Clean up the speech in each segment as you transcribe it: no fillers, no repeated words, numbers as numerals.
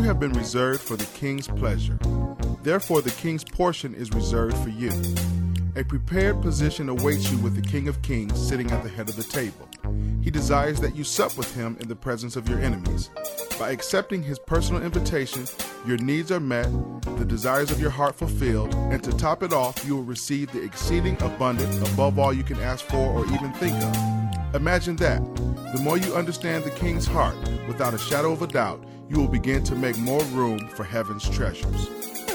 have been reserved for the king's pleasure. Therefore, the king's portion is reserved for you. A prepared position awaits you with the King of Kings sitting at the head of the table. He desires that you sup with him in the presence of your enemies. By accepting his personal invitation, your needs are met, the desires of your heart fulfilled, and to top it off, you will receive the exceeding abundant above all you can ask for or even think of. Imagine that. The more you understand the king's heart, without a shadow of a doubt, you will begin to make more room for heaven's treasures.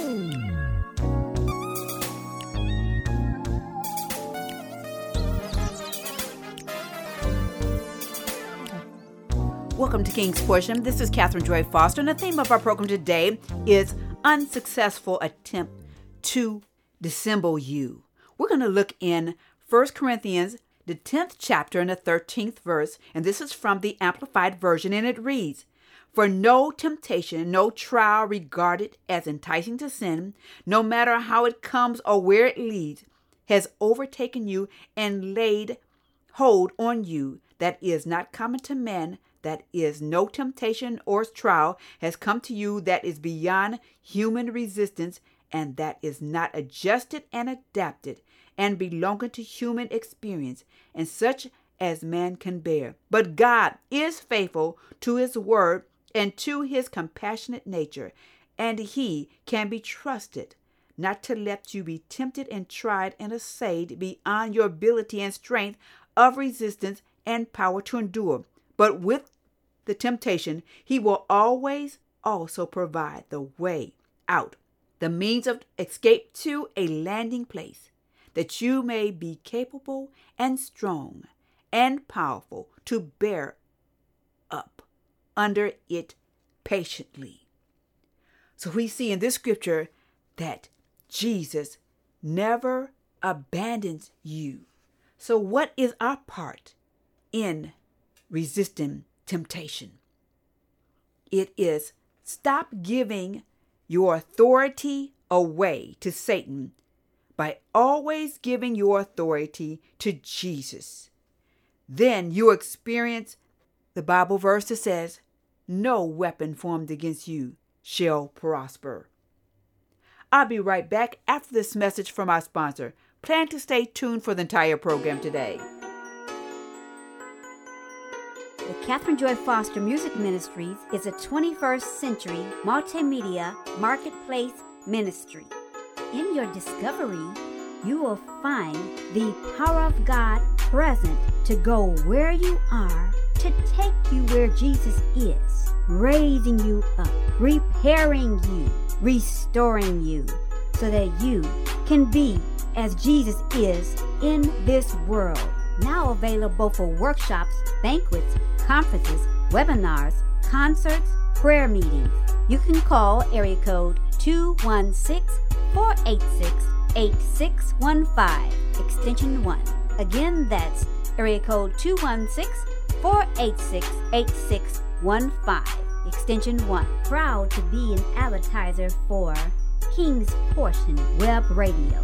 Welcome to King's Portion. This is Catherine Joy Foster, and the theme of our program today is unsuccessful attempt to dissemble you. We're going to look in 1 Corinthians, the 10th chapter and the 13th verse, and this is from the Amplified Version, and it reads, "For no temptation, no trial regarded as enticing to sin, no matter how it comes or where it leads, has overtaken you and laid hold on you that is not common to men. That is, no temptation or trial has come to you that is beyond human resistance, and that is not adjusted and adapted and belonging to human experience, and such as man can bear. But God is faithful to his word and to his compassionate nature, and he can be trusted not to let you be tempted and tried and essayed beyond your ability and strength of resistance and power to endure. But with the temptation, he will always also provide the way out, the means of escape to a landing place, that you may be capable and strong and powerful to bear up under it patiently." So we see in this scripture that Jesus never abandons you. So what is our part in resisting temptation? It is stop giving your authority away to Satan by always giving your authority to Jesus. Then you experience the Bible verse that says, "No weapon formed against you shall prosper." I'll be right back after this message from our sponsor. Plan to stay tuned for the entire program today. The Catherine Joy Foster Music Ministries is a 21st century multimedia marketplace ministry. In your discovery, you will find the power of God present to go where you are, to take you where Jesus is, raising you up, repairing you, restoring you, so that you can be as Jesus is in this world. Now available for workshops, banquets, conferences, webinars, concerts, prayer meetings. You can call area code 216-486-8615, extension 1. Again, that's area code 216-486-8615, extension 1. Proud to be an advertiser for King's Portion Web Radio.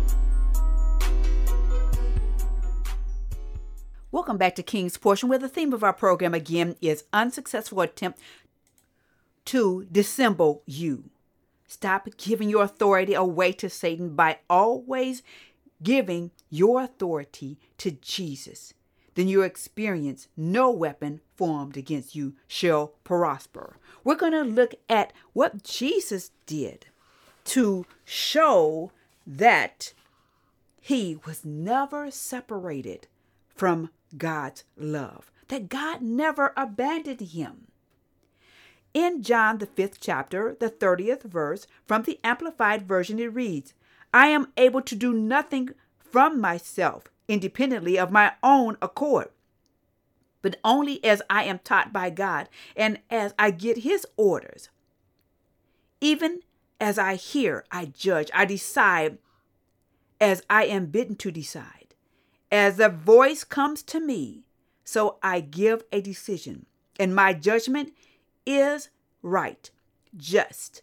Welcome back to King's Portion, where the theme of our program again is unsuccessful attempt to dissemble you. Stop giving your authority away to Satan by always giving your authority to Jesus. Then you experience no weapon formed against you shall prosper. We're going to look at what Jesus did to show that he was never separated from God's love, that God never abandoned him. In John, the 5th chapter, the 30th verse, from the Amplified Version, it reads, "I am able to do nothing from myself, independently of my own accord, but only as I am taught by God and as I get his orders. Even as I hear, I judge, I decide as I am bidden to decide. As the voice comes to me, so I give a decision, and my judgment is right, just,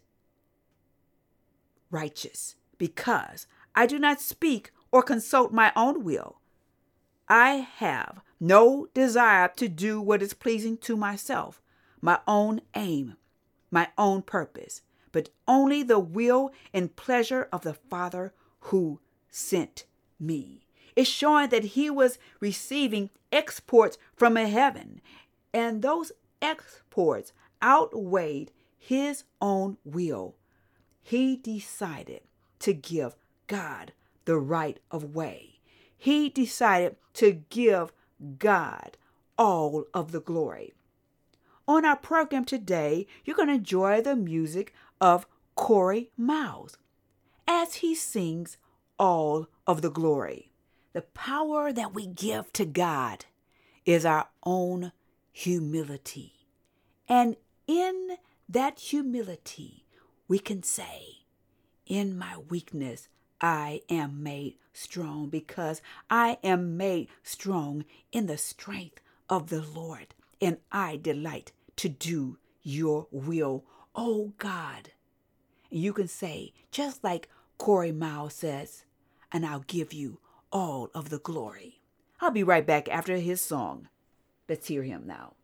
righteous, because I do not speak or consult my own will. I have no desire to do what is pleasing to myself, my own aim, my own purpose, but only the will and pleasure of the Father who sent me. It's showing that he was receiving exports from heaven, and those exports outweighed his own will. He decided to give God the right of way. He decided to give God all of the glory. On our program today, you're going to enjoy the music of Corey Miles as he sings All of the Glory. The power that we give to God is our own humility. And in that humility, we can say, in my weakness, I am made strong, because I am made strong in the strength of the Lord, and I delight to do your will, oh God. And you can say, just like Corey Miles says, and I'll give you all of the glory. I'll be right back after his song. Let's hear him now.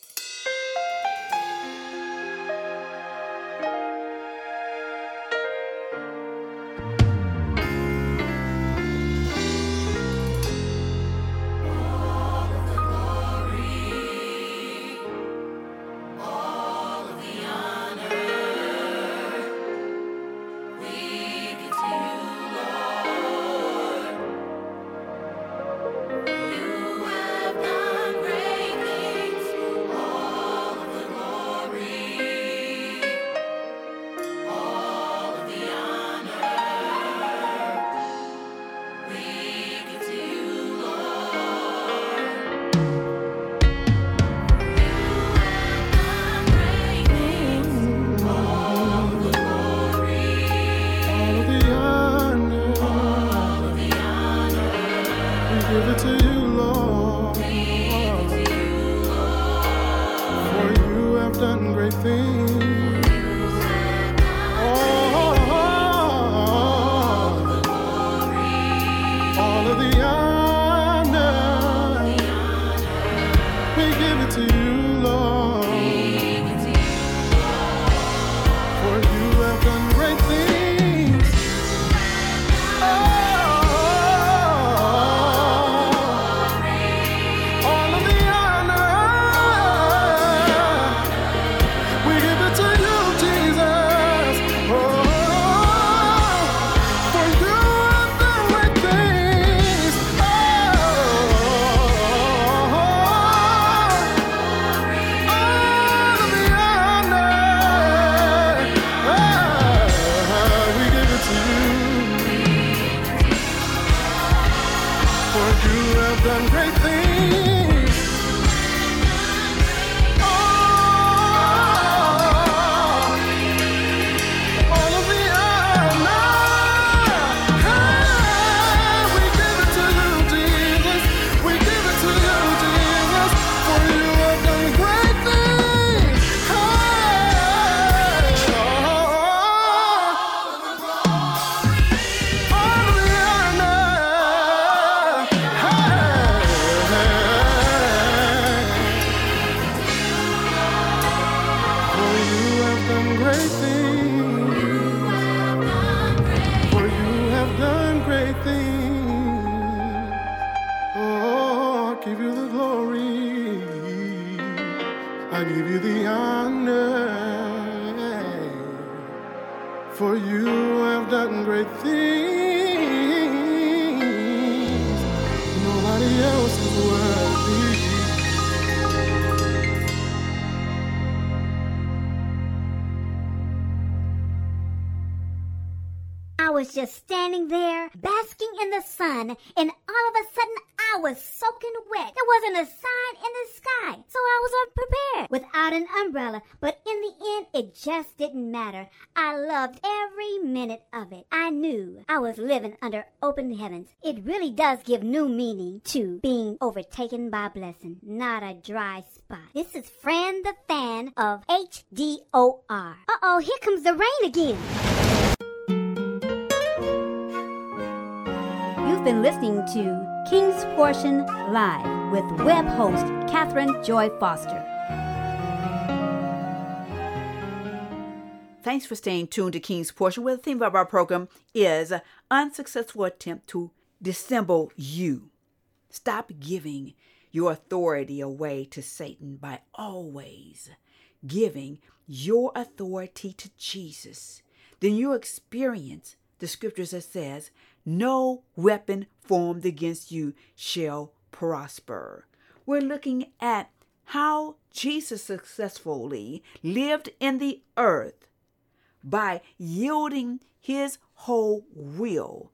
For you have done great things. Nobody else is worthy. I was just standing there, basking in the sun, and all of a sudden I was soaking wet. There wasn't a sign in the sky, so I was unprepared without an umbrella. But in the end, it just didn't matter. I loved every minute of it. I knew I was living under open heavens. It really does give new meaning to being overtaken by a blessing, not a dry spot. This is Fran the Fan of HDOR. Uh-oh, here comes the rain again. You've been listening to King's Portion Live with web host Catherine Joy Foster. Thanks for staying tuned to King's Portion, where the theme of our program is unsuccessful attempt to dissemble you. Stop giving your authority away to Satan by always giving your authority to Jesus. Then you'll experience the scriptures that says, no weapon formed against you shall prosper. We're looking at how Jesus successfully lived in the earth by yielding his whole will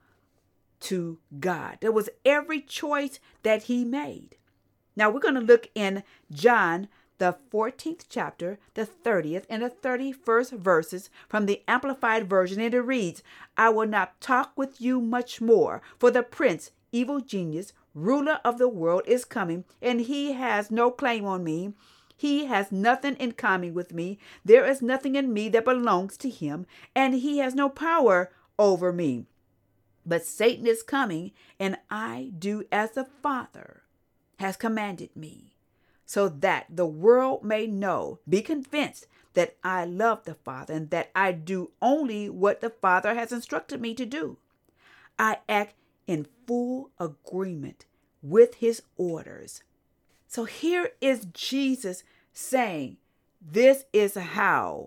to God. There was every choice that he made. Now we're going to look in John, the 14th chapter, the 30th and the 31st verses from the Amplified Version, and it reads, I will not talk with you much more, for the prince, evil genius, ruler of the world is coming, and he has no claim on me. He has nothing in common with me. There is nothing in me that belongs to him, and he has no power over me. But Satan is coming, and I do as the Father has commanded me, so that the world may know, be convinced that I love the Father, and that I do only what the Father has instructed me to do. I act in full agreement with his orders. So here is Jesus saying, this is how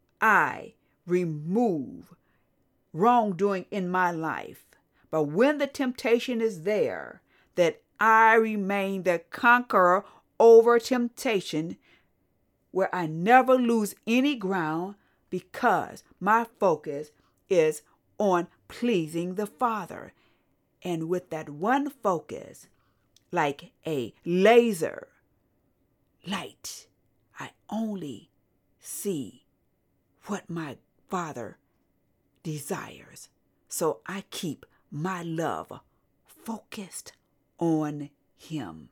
I remove wrongdoing in my life. But when the temptation is there, that I remain the conqueror over temptation, where I never lose any ground, because my focus is on pleasing the Father. And with that one focus, like a laser light, I only see what my Father desires. So I keep my love focused on him.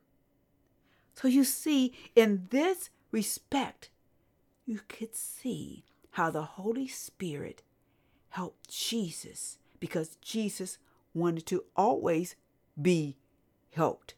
So you see, in this respect, you could see how the Holy Spirit helped Jesus, because Jesus wanted to always be helped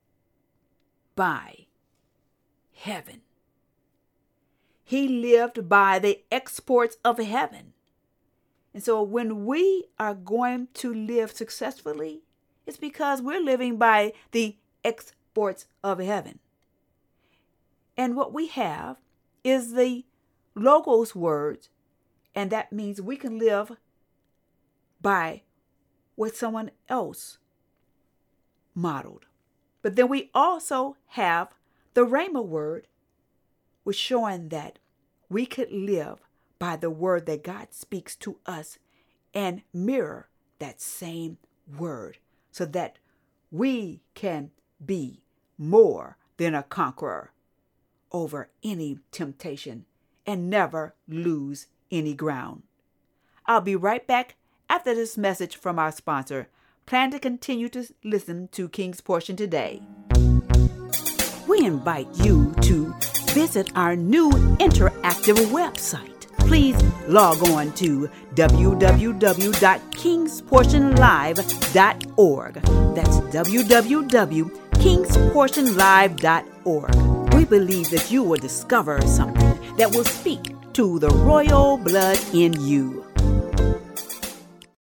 by heaven. He lived by the exports of heaven. And so when we are going to live successfully, it's because we're living by the exports of heaven. And what we have is the Logos words, and that means we can live by what someone else modeled. But then we also have the Rhema word, which showing that we could live by the word that God speaks to us and mirror that same word, so that we can be more than a conqueror over any temptation and never lose any ground. I'll be right back after this message from our sponsor. Plan to continue to listen to King's Portion today. We invite you to visit our new interactive website. Please log on to www.kingsportionlive.org. That's www.kingsportionlive.org. We believe that you will discover something that will speak to the royal blood in you.